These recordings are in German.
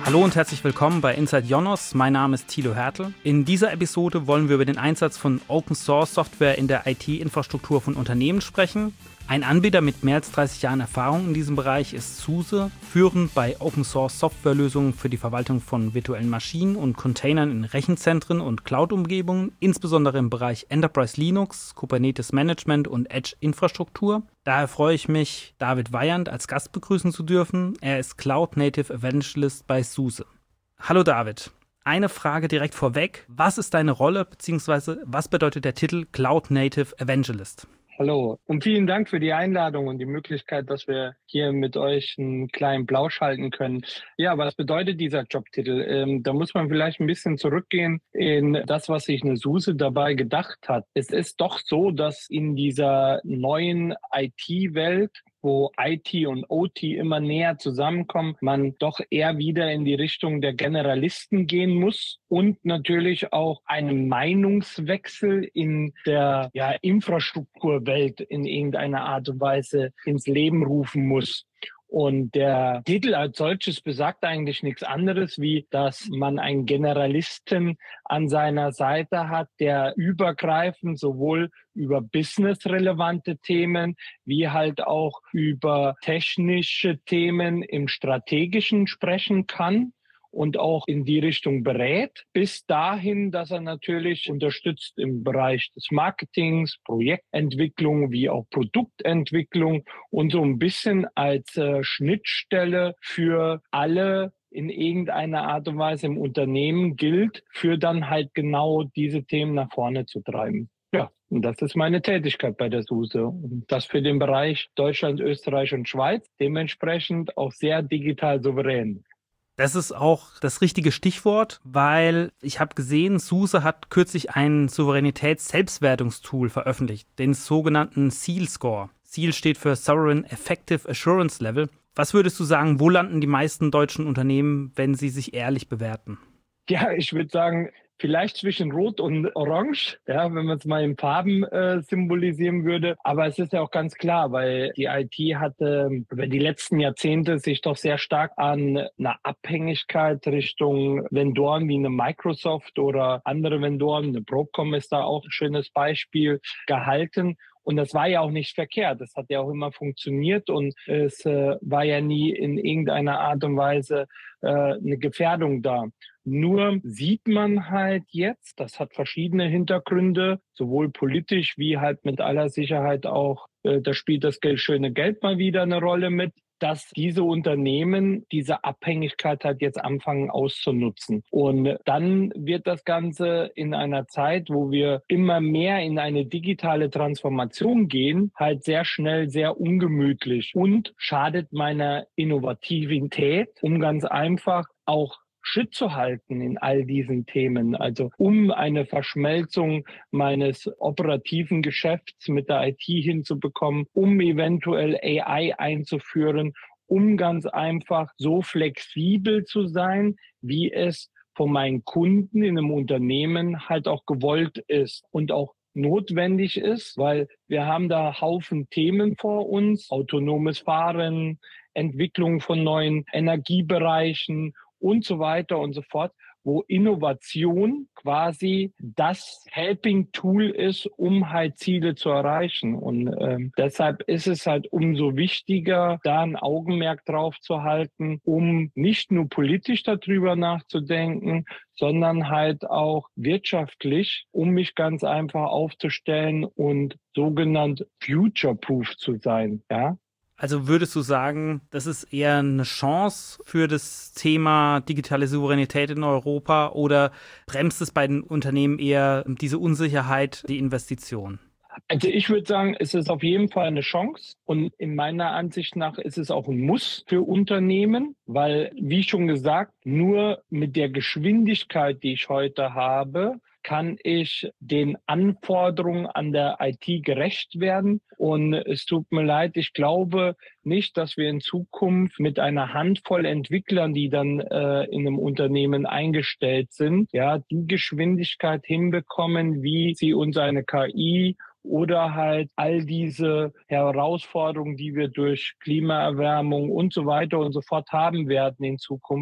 Hallo und herzlich willkommen bei Inside Ionos. Mein Name ist Thilo Hertel. In dieser Episode wollen wir über den Einsatz von Open-Source-Software in der IT-Infrastruktur von Unternehmen sprechen. Ein Anbieter mit mehr als 30 Jahren Erfahrung in diesem Bereich ist SUSE, führend bei Open-Source-Softwarelösungen für die Verwaltung von virtuellen Maschinen und Containern in Rechenzentren und Cloud-Umgebungen, insbesondere im Bereich Enterprise Linux, Kubernetes Management und Edge-Infrastruktur. Daher freue ich mich, David Weyand als Gast begrüßen zu dürfen. Er ist Cloud Native Evangelist bei SUSE. Hallo David. Eine Frage direkt vorweg. Was ist deine Rolle bzw. was bedeutet der Titel Cloud Native Evangelist? Hallo und vielen Dank für die Einladung und die Möglichkeit, dass wir hier mit euch einen kleinen Plausch halten können. Ja, was bedeutet dieser Jobtitel? Da muss man vielleicht ein bisschen zurückgehen in das, was sich eine SUSE dabei gedacht hat. Es ist doch so, dass in dieser neuen IT-Welt, wo IT und OT immer näher zusammenkommen, man doch eher wieder in die Richtung der Generalisten gehen muss und natürlich auch einen Meinungswechsel in der Infrastrukturwelt in irgendeiner Art und Weise ins Leben rufen muss. Und der Titel als solches besagt eigentlich nichts anderes, wie dass man einen Generalisten an seiner Seite hat, der übergreifend sowohl über businessrelevante Themen wie halt auch über technische Themen im Strategischen sprechen kann und auch in die Richtung berät, bis dahin, dass er natürlich unterstützt im Bereich des Marketings, Projektentwicklung wie auch Produktentwicklung und so ein bisschen als Schnittstelle für alle in irgendeiner Art und Weise im Unternehmen gilt, für dann halt genau diese Themen nach vorne zu treiben. Ja, und das ist meine Tätigkeit bei der SUSE. Und das für den Bereich Deutschland, Österreich und Schweiz, dementsprechend auch sehr digital souverän. Das ist auch das richtige Stichwort, weil ich habe gesehen, SUSE hat kürzlich ein Souveränitäts-Selbstwertungstool veröffentlicht, den sogenannten SEAL-Score. SEAL steht für Sovereign Effective Assurance Level. Was würdest du sagen, wo landen die meisten deutschen Unternehmen, wenn sie sich ehrlich bewerten? Ja, ich würde sagen, vielleicht zwischen Rot und Orange, ja, wenn man es mal in Farben symbolisieren würde. Aber es ist ja auch ganz klar, weil die IT hatte über die letzten Jahrzehnte sich doch sehr stark an einer Abhängigkeit Richtung Vendoren wie eine Microsoft oder andere Vendoren, eine Broadcom ist da auch ein schönes Beispiel, gehalten. Und das war ja auch nicht verkehrt. Das hat ja auch immer funktioniert und es war ja nie in irgendeiner Art und Weise eine Gefährdung da. Nur sieht man halt jetzt, das hat verschiedene Hintergründe, sowohl politisch wie halt mit aller Sicherheit auch, da spielt das schöne Geld mal wieder eine Rolle mit, dass diese Unternehmen diese Abhängigkeit halt jetzt anfangen auszunutzen. Und dann wird das Ganze in einer Zeit, wo wir immer mehr in eine digitale Transformation gehen, halt sehr schnell sehr ungemütlich und schadet meiner Innovativität, um ganz einfach auch Schritt zu halten in all diesen Themen. Also um eine Verschmelzung meines operativen Geschäfts mit der IT hinzubekommen, um eventuell AI einzuführen, um ganz einfach so flexibel zu sein, wie es von meinen Kunden in einem Unternehmen halt auch gewollt ist und auch notwendig ist, weil wir haben da Haufen Themen vor uns, autonomes Fahren, Entwicklung von neuen Energiebereichen und so weiter und so fort, wo Innovation quasi das Helping Tool ist, um halt Ziele zu erreichen. Und deshalb ist es halt umso wichtiger, da ein Augenmerk drauf zu halten, um nicht nur politisch darüber nachzudenken, sondern halt auch wirtschaftlich, um mich ganz einfach aufzustellen und sogenannt future-proof zu sein, ja. Also würdest du sagen, das ist eher eine Chance für das Thema digitale Souveränität in Europa oder bremst es bei den Unternehmen eher diese Unsicherheit, die Investition? Also ich würde sagen, es ist auf jeden Fall eine Chance und in meiner Ansicht nach ist es auch ein Muss für Unternehmen, weil, wie schon gesagt, nur mit der Geschwindigkeit, die ich heute habe, kann ich den Anforderungen an der IT gerecht werden. Und es tut mir leid, ich glaube nicht, dass wir in Zukunft mit einer Handvoll Entwicklern, die dann in einem Unternehmen eingestellt sind, ja, die Geschwindigkeit hinbekommen, wie sie uns eine KI oder halt all diese Herausforderungen, die wir durch Klimaerwärmung und so weiter und so fort haben werden in Zukunft,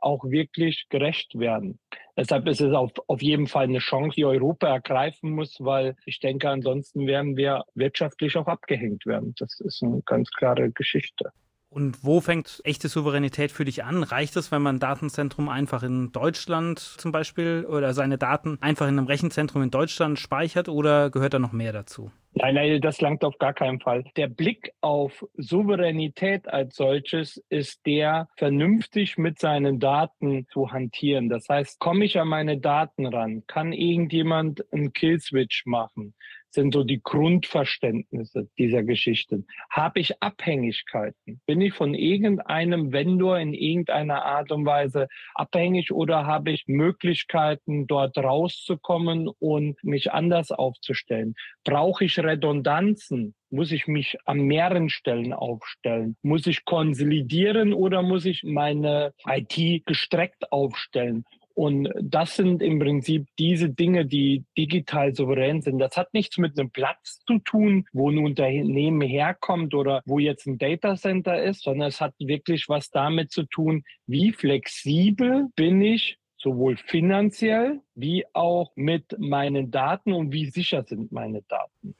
auch wirklich gerecht werden. Deshalb ist es auf jeden Fall eine Chance, die Europa ergreifen muss, weil ich denke, ansonsten werden wir wirtschaftlich auch abgehängt werden. Das ist eine ganz klare Geschichte. Und wo fängt echte Souveränität für dich an? Reicht es, wenn man ein Datenzentrum einfach in Deutschland zum Beispiel oder seine Daten einfach in einem Rechenzentrum in Deutschland speichert oder gehört da noch mehr dazu? Nein, das langt auf gar keinen Fall. Der Blick auf Souveränität als solches ist der, vernünftig mit seinen Daten zu hantieren. Das heißt, komme ich an meine Daten ran? Kann irgendjemand einen Killswitch machen? Sind so die Grundverständnisse dieser Geschichten. Habe ich Abhängigkeiten? Bin ich von irgendeinem Vendor in irgendeiner Art und Weise abhängig oder habe ich Möglichkeiten, dort rauszukommen und mich anders aufzustellen? Brauche ich Redundanzen? Muss ich mich an mehreren Stellen aufstellen? Muss ich konsolidieren oder muss ich meine IT gestreckt aufstellen? Und das sind im Prinzip diese Dinge, die digital souverän sind. Das hat nichts mit einem Platz zu tun, wo ein Unternehmen herkommt oder wo jetzt ein Datacenter ist, sondern es hat wirklich was damit zu tun, wie flexibel bin ich, sowohl finanziell wie auch mit meinen Daten und wie sicher sind meine Daten.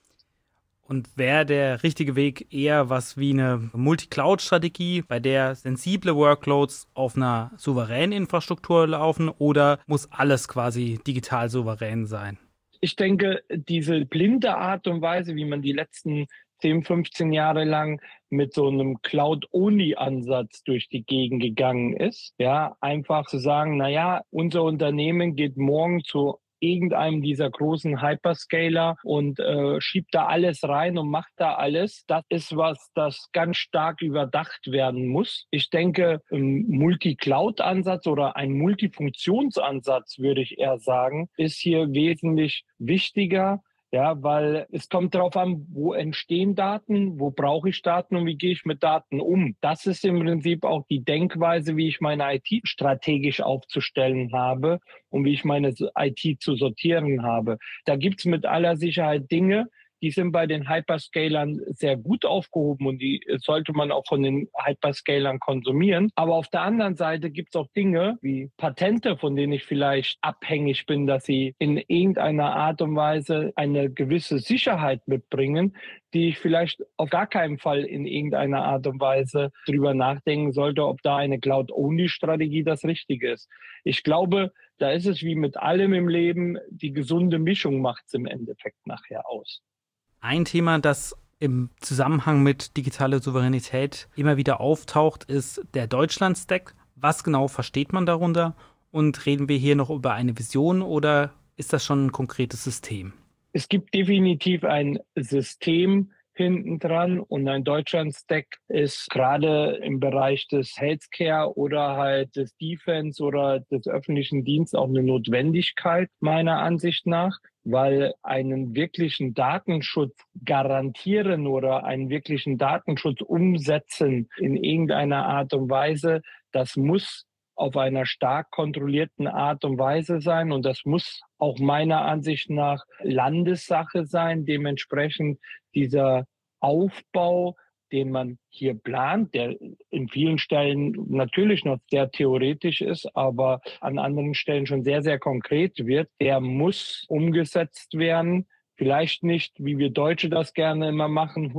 Und wäre der richtige Weg eher was wie eine Multi-Cloud-Strategie, bei der sensible Workloads auf einer souveränen Infrastruktur laufen, oder muss alles quasi digital souverän sein? Ich denke, diese blinde Art und Weise, wie man die letzten 10, 15 Jahre lang mit so einem Cloud-Only-Ansatz durch die Gegend gegangen ist, ja, einfach zu sagen, na ja, unser Unternehmen geht morgen zu irgendeinem dieser großen Hyperscaler und schiebt da alles rein und macht da alles. Das ist was, das ganz stark überdacht werden muss. Ich denke, ein Multi-Cloud-Ansatz oder ein Multifunktionsansatz, würde ich eher sagen, ist hier wesentlich wichtiger. Ja, weil es kommt darauf an, wo entstehen Daten, wo brauche ich Daten und wie gehe ich mit Daten um. Das ist im Prinzip auch die Denkweise, wie ich meine IT strategisch aufzustellen habe und wie ich meine IT zu sortieren habe. Da gibt's mit aller Sicherheit Dinge, die sind bei den Hyperscalern sehr gut aufgehoben und die sollte man auch von den Hyperscalern konsumieren. Aber auf der anderen Seite gibt es auch Dinge wie Patente, von denen ich vielleicht abhängig bin, dass sie in irgendeiner Art und Weise eine gewisse Sicherheit mitbringen, die ich vielleicht auf gar keinen Fall in irgendeiner Art und Weise drüber nachdenken sollte, ob da eine Cloud-Only-Strategie das Richtige ist. Ich glaube, da ist es wie mit allem im Leben, die gesunde Mischung macht es im Endeffekt nachher aus. Ein Thema, das im Zusammenhang mit digitaler Souveränität immer wieder auftaucht, ist der Deutschland-Stack. Was genau versteht man darunter? Und reden wir hier noch über eine Vision oder ist das schon ein konkretes System? Es gibt definitiv ein System hinten dran und ein Deutschland-Stack ist gerade im Bereich des Healthcare oder halt des Defense oder des öffentlichen Dienstes auch eine Notwendigkeit meiner Ansicht nach, weil einen wirklichen Datenschutz garantieren oder einen wirklichen Datenschutz umsetzen in irgendeiner Art und Weise, das muss auf einer stark kontrollierten Art und Weise sein. Und das muss auch meiner Ansicht nach Landessache sein. Dementsprechend dieser Aufbau, den man hier plant, der in vielen Stellen natürlich noch sehr theoretisch ist, aber an anderen Stellen schon sehr, sehr konkret wird, der muss umgesetzt werden. Vielleicht nicht, wie wir Deutsche das gerne immer machen,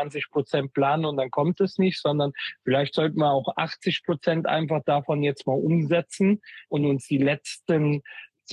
120% planen und dann kommt es nicht, sondern vielleicht sollten wir auch 80% einfach davon jetzt mal umsetzen und uns die letzten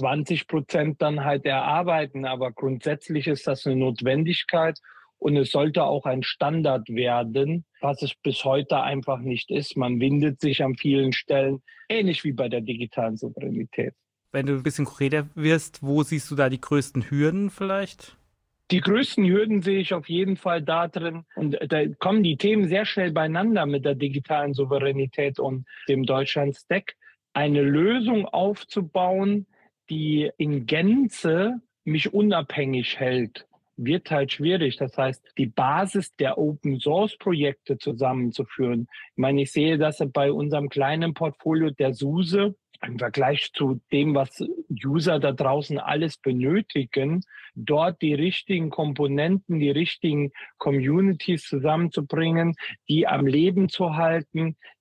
20% dann halt erarbeiten. Aber grundsätzlich ist das eine Notwendigkeit und es sollte auch ein Standard werden, was es bis heute einfach nicht ist. Man windet sich an vielen Stellen, ähnlich wie bei der digitalen Souveränität. Wenn du ein bisschen konkreter wirst, wo siehst du da die größten Hürden vielleicht? Die größten Hürden sehe ich auf jeden Fall da drin. Und da kommen die Themen sehr schnell beieinander mit der digitalen Souveränität und dem Deutschland-Stack. Eine Lösung aufzubauen, die in Gänze mich unabhängig hält, wird halt schwierig. Das heißt, die Basis der Open-Source-Projekte zusammenzuführen. Ich meine, ich sehe das bei unserem kleinen Portfolio der SUSE im Vergleich zu dem, was User da draußen alles benötigen, dort die richtigen Komponenten, die richtigen Communities zusammenzubringen, die am Leben zu halten,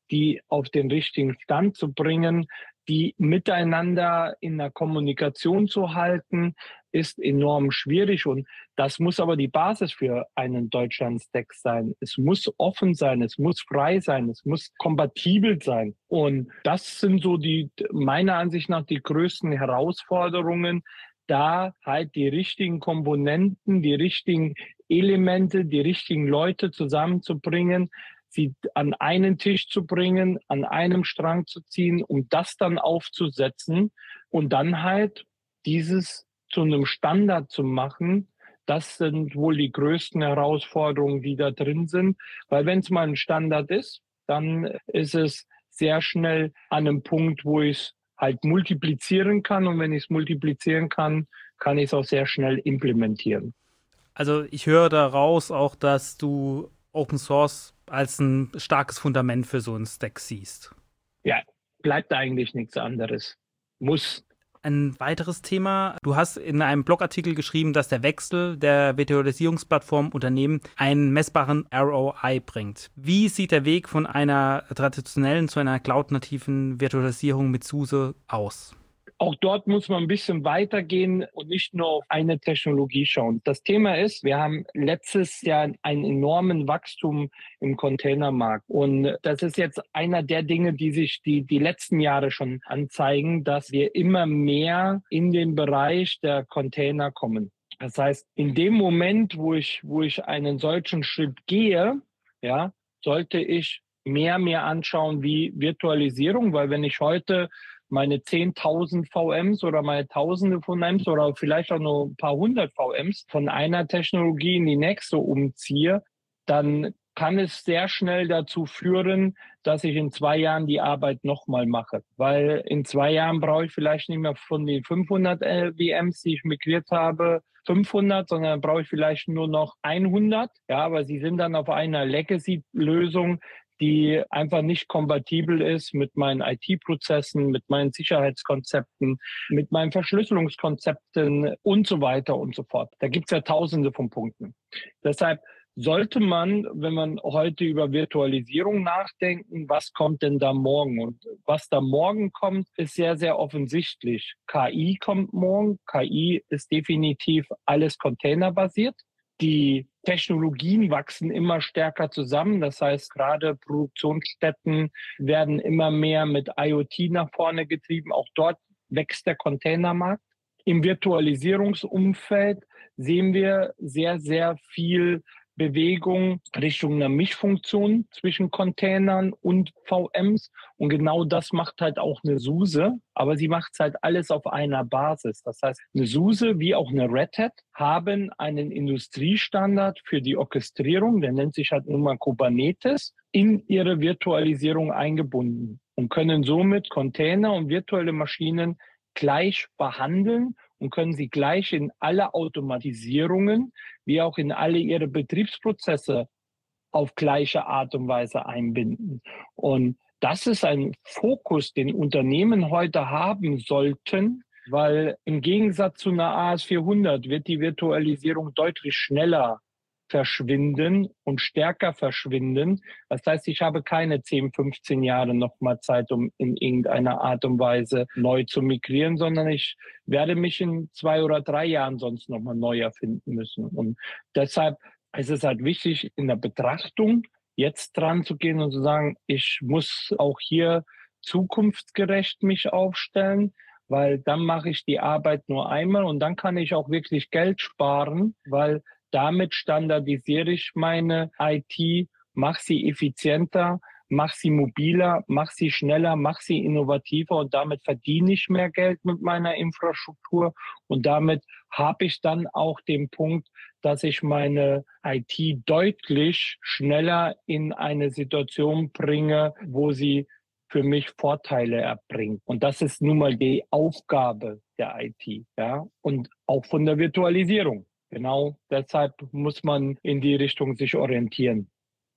die auf den richtigen Stand zu bringen, die miteinander in der Kommunikation zu halten, ist enorm schwierig. Und das muss aber die Basis für einen Deutschland-Stack sein. Es muss offen sein, es muss frei sein, es muss kompatibel sein. Und das sind so meiner Ansicht nach die größten Herausforderungen, da halt die richtigen Komponenten, die richtigen Elemente, die richtigen Leute zusammenzubringen, sie an einen Tisch zu bringen, an einem Strang zu ziehen, um das dann aufzusetzen und dann halt dieses zu einem Standard zu machen. Das sind wohl die größten Herausforderungen, die da drin sind. Weil wenn es mal ein Standard ist, dann ist es sehr schnell an einem Punkt, wo ich es halt multiplizieren kann. Und wenn ich es multiplizieren kann, kann ich es auch sehr schnell implementieren. Also ich höre daraus auch, dass du Open Source als ein starkes Fundament für so einen Stack siehst. Ja, bleibt eigentlich nichts anderes. Muss. Ein weiteres Thema, du hast in einem Blogartikel geschrieben, dass der Wechsel der Virtualisierungsplattform Unternehmen einen messbaren ROI bringt. Wie sieht der Weg von einer traditionellen zu einer cloud-nativen Virtualisierung mit SUSE aus? Auch dort muss man ein bisschen weitergehen und nicht nur auf eine Technologie schauen. Das Thema ist, wir haben letztes Jahr einen enormen Wachstum im Containermarkt. Und das ist jetzt einer der Dinge, die sich die letzten Jahre schon anzeigen, dass wir immer mehr in den Bereich der Container kommen. Das heißt, in dem Moment, wo ich einen solchen Schritt gehe, ja, sollte ich mehr anschauen wie Virtualisierung, weil wenn ich heute meine 10.000 VMs oder meine Tausende von VMs oder vielleicht auch nur ein paar hundert VMs von einer Technologie in die nächste umziehe, dann kann es sehr schnell dazu führen, dass ich in 2 Jahren die Arbeit nochmal mache. Weil in 2 Jahren brauche ich vielleicht nicht mehr von den 500 VMs, die ich migriert habe, 500, sondern dann brauche ich vielleicht nur noch 100. Ja, aber sie sind dann auf einer Legacy-Lösung, die einfach nicht kompatibel ist mit meinen IT-Prozessen, mit meinen Sicherheitskonzepten, mit meinen Verschlüsselungskonzepten und so weiter und so fort. Da gibt's ja tausende von Punkten. Deshalb sollte man, wenn man heute über Virtualisierung nachdenken, was kommt denn da morgen? Und was da morgen kommt, ist sehr, sehr offensichtlich. KI kommt morgen. KI ist definitiv alles containerbasiert. Die Technologien wachsen immer stärker zusammen. Das heißt, gerade Produktionsstätten werden immer mehr mit IoT nach vorne getrieben. Auch dort wächst der Containermarkt. Im Virtualisierungsumfeld sehen wir sehr, sehr viel Bewegung Richtung einer Mischfunktion zwischen Containern und VMs. Und genau das macht halt auch eine SUSE, aber sie macht es halt alles auf einer Basis. Das heißt, eine SUSE wie auch eine Red Hat haben einen Industriestandard für die Orchestrierung, der nennt sich halt nun mal Kubernetes, in ihre Virtualisierung eingebunden und können somit Container und virtuelle Maschinen gleich behandeln und können sie gleich in alle Automatisierungen wie auch in alle ihre Betriebsprozesse auf gleiche Art und Weise einbinden. Und das ist ein Fokus, den Unternehmen heute haben sollten, weil im Gegensatz zu einer AS400 wird die Virtualisierung deutlich schneller verschwinden und stärker verschwinden. Das heißt, ich habe keine 10, 15 Jahre nochmal Zeit, um in irgendeiner Art und Weise neu zu migrieren, sondern ich werde mich in 2 oder 3 Jahren sonst nochmal neu erfinden müssen. Und deshalb ist es halt wichtig, in der Betrachtung jetzt dran zu gehen und zu sagen, ich muss auch hier zukunftsgerecht mich aufstellen, weil dann mache ich die Arbeit nur einmal und dann kann ich auch wirklich Geld sparen, weil damit standardisiere ich meine IT, mache sie effizienter, mache sie mobiler, mache sie schneller, mache sie innovativer und damit verdiene ich mehr Geld mit meiner Infrastruktur und damit habe ich dann auch den Punkt, dass ich meine IT deutlich schneller in eine Situation bringe, wo sie für mich Vorteile erbringt. Und das ist nun mal die Aufgabe der IT, ja, und auch von der Virtualisierung. Genau deshalb muss man in die Richtung sich orientieren.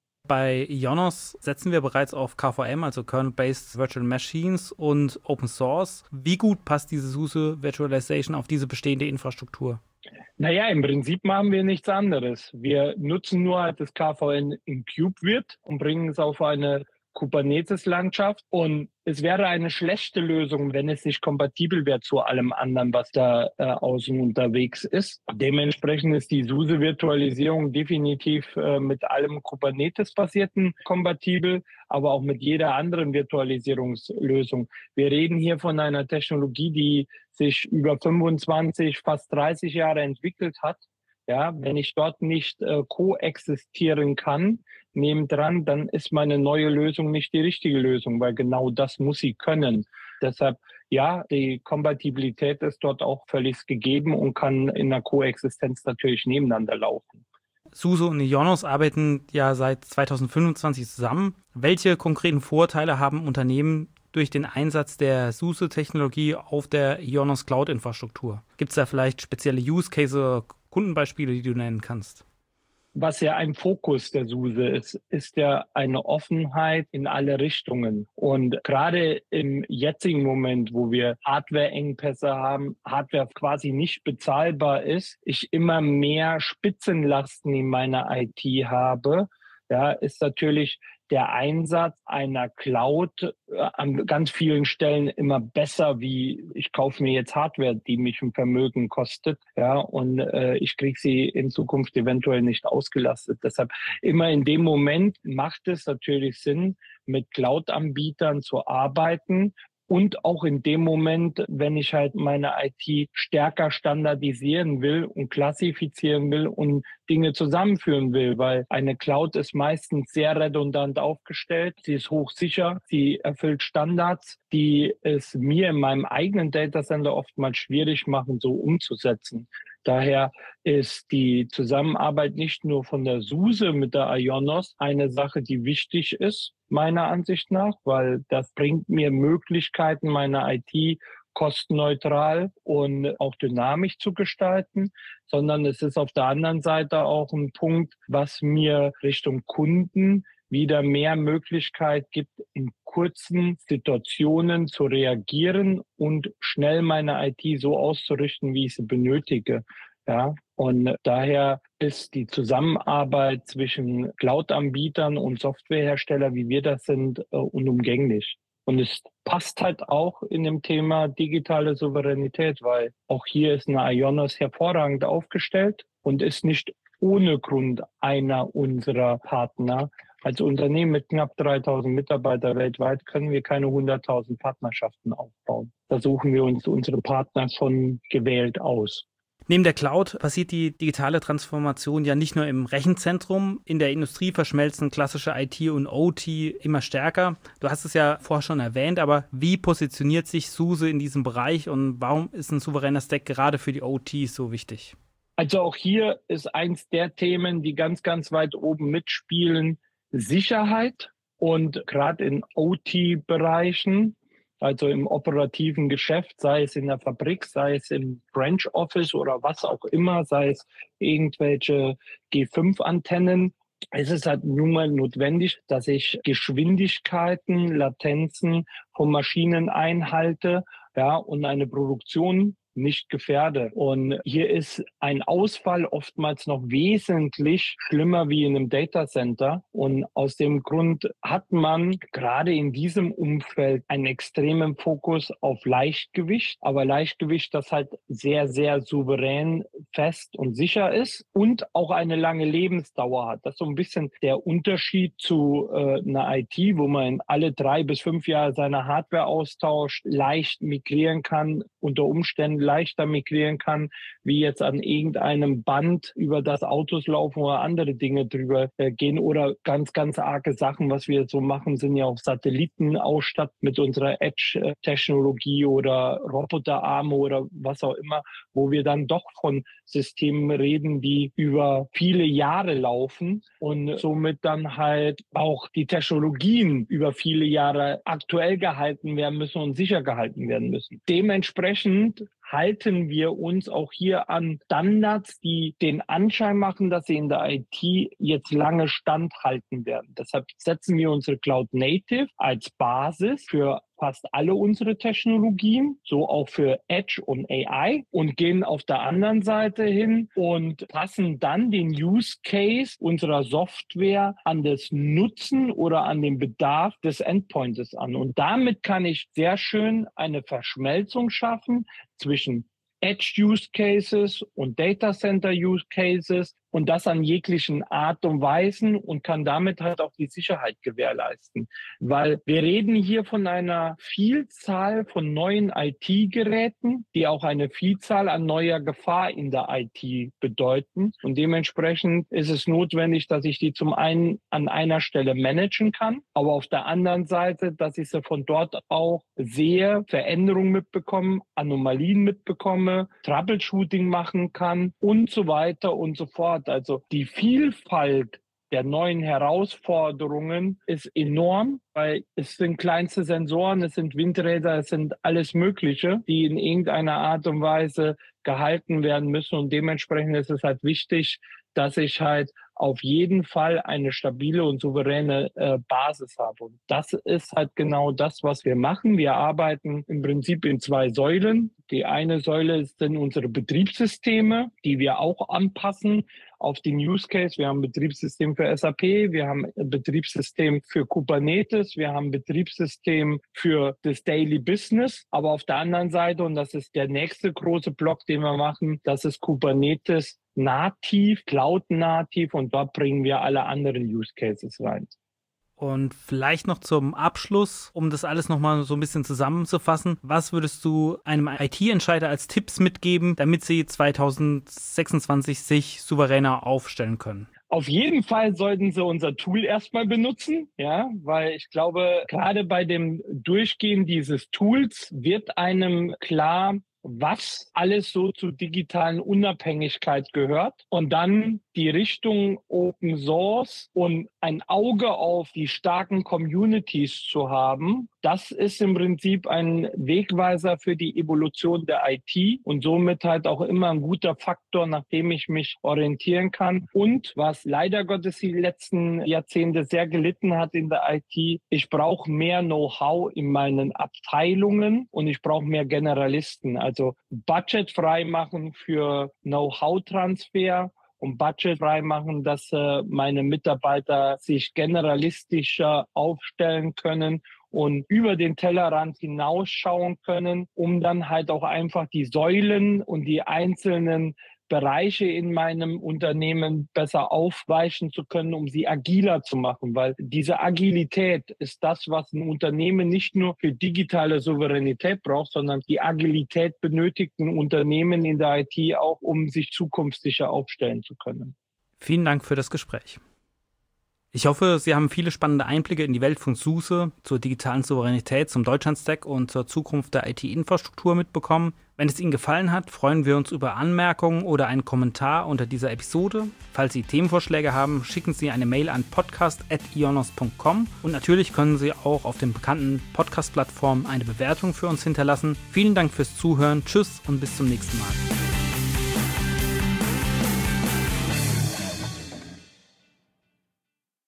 Bei Ionos setzen wir bereits auf KVM, also Kernel-Based Virtual Machines und Open Source. Wie gut passt diese SUSE Virtualization auf diese bestehende Infrastruktur? Naja, im Prinzip machen wir nichts anderes. Wir nutzen nur das KVM in KubeVirt und bringen es auf eine Kubernetes-Landschaft. Und es wäre eine schlechte Lösung, wenn es nicht kompatibel wäre zu allem anderen, was da außen unterwegs ist. Dementsprechend ist die SUSE-Virtualisierung definitiv mit allem Kubernetes-basierten kompatibel, aber auch mit jeder anderen Virtualisierungslösung. Wir reden hier von einer Technologie, die sich über 25, fast 30 Jahre entwickelt hat. Ja, wenn ich dort nicht koexistieren kann, nebendran, dann ist meine neue Lösung nicht die richtige Lösung, weil genau das muss sie können. Deshalb, ja, die Kompatibilität ist dort auch völlig gegeben und kann in der Koexistenz natürlich nebeneinander laufen. SUSE und IONOS arbeiten ja seit 2025 zusammen. Welche konkreten Vorteile haben Unternehmen durch den Einsatz der SUSE-Technologie auf der IONOS Cloud-Infrastruktur? Gibt es da vielleicht spezielle Use Cases oder Kundenbeispiele, die du nennen kannst? Was ja ein Fokus der SUSE ist, ist ja eine Offenheit in alle Richtungen. Und gerade im jetzigen Moment, wo wir Hardware-Engpässe haben, Hardware quasi nicht bezahlbar ist, ich immer mehr Spitzenlasten in meiner IT habe, ja, ist natürlich der Einsatz einer Cloud an ganz vielen Stellen immer besser, wie ich kaufe mir jetzt Hardware, die mich ein Vermögen kostet, ja, und ich kriege sie in Zukunft eventuell nicht ausgelastet. Deshalb immer in dem Moment macht es natürlich Sinn, mit Cloud-Anbietern zu arbeiten. Und auch in dem Moment, wenn ich halt meine IT stärker standardisieren will und klassifizieren will und Dinge zusammenführen will, weil eine Cloud ist meistens sehr redundant aufgestellt. Sie ist hochsicher, sie erfüllt Standards, die es mir in meinem eigenen Datacenter oftmals schwierig machen, so umzusetzen. Daher ist die Zusammenarbeit nicht nur von der SUSE mit der IONOS eine Sache, die wichtig ist, meiner Ansicht nach, weil das bringt mir Möglichkeiten, meine IT kostenneutral und auch dynamisch zu gestalten, sondern es ist auf der anderen Seite auch ein Punkt, was mir Richtung Kunden wieder mehr Möglichkeit gibt, in kurzen Situationen zu reagieren und schnell meine IT so auszurichten, wie ich sie benötige. Ja, und daher ist die Zusammenarbeit zwischen Cloud-Anbietern und Softwareherstellern, wie wir das sind, unumgänglich. Und es passt halt auch in dem Thema digitale Souveränität, weil auch hier ist eine IONOS hervorragend aufgestellt und ist nicht ohne Grund einer unserer Partner. Als Unternehmen mit knapp 3.000 Mitarbeitern weltweit können wir keine 100.000 Partnerschaften aufbauen. Da suchen wir uns unsere Partner schon gewählt aus. Neben der Cloud passiert die digitale Transformation ja nicht nur im Rechenzentrum. In der Industrie verschmelzen klassische IT und OT immer stärker. Du hast es ja vorher schon erwähnt, aber wie positioniert sich SUSE in diesem Bereich und warum ist ein souveräner Stack gerade für die OT so wichtig? Also auch hier ist eins der Themen, die ganz, ganz weit oben mitspielen, Sicherheit. Und gerade in OT-Bereichen, also im operativen Geschäft, sei es in der Fabrik, sei es im Branch Office oder was auch immer, sei es irgendwelche G5-Antennen, es ist halt nun mal notwendig, dass ich Geschwindigkeiten, Latenzen von Maschinen einhalte, ja, und eine Produktion nicht gefährde. Und hier ist ein Ausfall oftmals noch wesentlich schlimmer wie in einem Datacenter. Und aus dem Grund hat man gerade in diesem Umfeld einen extremen Fokus auf Leichtgewicht, aber Leichtgewicht, das halt sehr, sehr souverän, fest und sicher ist und auch eine lange Lebensdauer hat. Das ist so ein bisschen der Unterschied zu einer IT, wo man alle 3 bis 5 Jahre seine Hardware austauscht, leicht migrieren kann, unter Umständen leichter migrieren kann, wie jetzt an irgendeinem Band, über das Autos laufen oder andere Dinge drüber gehen oder ganz, ganz arge Sachen, was wir so machen, sind ja auch Satelliten ausstattet mit unserer Edge-Technologie oder Roboterarme oder was auch immer, wo wir dann doch von Systemen reden, die über viele Jahre laufen und somit dann halt auch die Technologien über viele Jahre aktuell gehalten werden müssen und sicher gehalten werden müssen. Dementsprechend halten wir uns auch hier an Standards, die den Anschein machen, dass sie in der IT jetzt lange standhalten werden. Deshalb setzen wir unsere Cloud Native als Basis für fast alle unsere Technologien, so auch für Edge und AI, und gehen auf der anderen Seite hin und passen dann den Use Case unserer Software an das Nutzen oder an den Bedarf des Endpoints an. Und damit kann ich sehr schön eine Verschmelzung schaffen zwischen Edge Use Cases und Data Center Use Cases und das an jeglichen Art und Weisen und kann damit halt auch die Sicherheit gewährleisten. Weil wir reden hier von einer Vielzahl von neuen IT-Geräten, die auch eine Vielzahl an neuer Gefahr in der IT bedeuten. Und dementsprechend ist es notwendig, dass ich die zum einen an einer Stelle managen kann, aber auf der anderen Seite, dass ich sie von dort auch sehe, Veränderungen mitbekomme, Anomalien mitbekomme, Troubleshooting machen kann und so weiter und so fort. Also die Vielfalt der neuen Herausforderungen ist enorm, weil es sind kleinste Sensoren, es sind Windräder, es sind alles Mögliche, die in irgendeiner Art und Weise gehalten werden müssen. Und dementsprechend ist es halt wichtig, dass ich halt auf jeden Fall eine stabile und souveräne Basis habe. Und das ist halt genau das, was wir machen. Wir arbeiten im Prinzip in 2 Säulen. Die eine Säule sind unsere Betriebssysteme, die wir auch anpassen auf den Use Case. Wir haben ein Betriebssystem für SAP, wir haben ein Betriebssystem für Kubernetes, wir haben ein Betriebssystem für das Daily Business. Aber auf der anderen Seite, und das ist der nächste große Block, den wir machen, das ist Kubernetes nativ, Cloud-nativ, und dort bringen wir alle anderen Use Cases rein. Und vielleicht noch zum Abschluss, um das alles nochmal so ein bisschen zusammenzufassen, was würdest du einem IT-Entscheider als Tipps mitgeben, damit sie 2026 sich souveräner aufstellen können? Auf jeden Fall sollten Sie unser Tool erstmal benutzen, ja, weil ich glaube, gerade bei dem Durchgehen dieses Tools wird einem klar, was alles so zur digitalen Unabhängigkeit gehört, und dann die Richtung Open Source und ein Auge auf die starken Communities zu haben. Das ist im Prinzip ein Wegweiser für die Evolution der IT und somit halt auch immer ein guter Faktor, nach dem ich mich orientieren kann. Und was leider Gottes die letzten Jahrzehnte sehr gelitten hat in der IT, ich brauche mehr Know-how in meinen Abteilungen und ich brauche mehr Generalisten. Also Budget frei machen für Know-how-Transfer und Budget frei machen, dass meine Mitarbeiter sich generalistischer aufstellen können und über den Tellerrand hinausschauen können, um dann halt auch einfach die Säulen und die einzelnen Bereiche in meinem Unternehmen besser aufweichen zu können, um sie agiler zu machen. Weil diese Agilität ist das, was ein Unternehmen nicht nur für digitale Souveränität braucht, sondern die Agilität benötigt ein Unternehmen in der IT auch, um sich zukunftssicher aufstellen zu können. Vielen Dank für das Gespräch. Ich hoffe, Sie haben viele spannende Einblicke in die Welt von SUSE, zur digitalen Souveränität, zum Deutschlandstack und zur Zukunft der IT-Infrastruktur mitbekommen. Wenn es Ihnen gefallen hat, freuen wir uns über Anmerkungen oder einen Kommentar unter dieser Episode. Falls Sie Themenvorschläge haben, schicken Sie eine Mail an podcast@ionos.com und natürlich können Sie auch auf den bekannten Podcast-Plattformen eine Bewertung für uns hinterlassen. Vielen Dank fürs Zuhören, tschüss und bis zum nächsten Mal.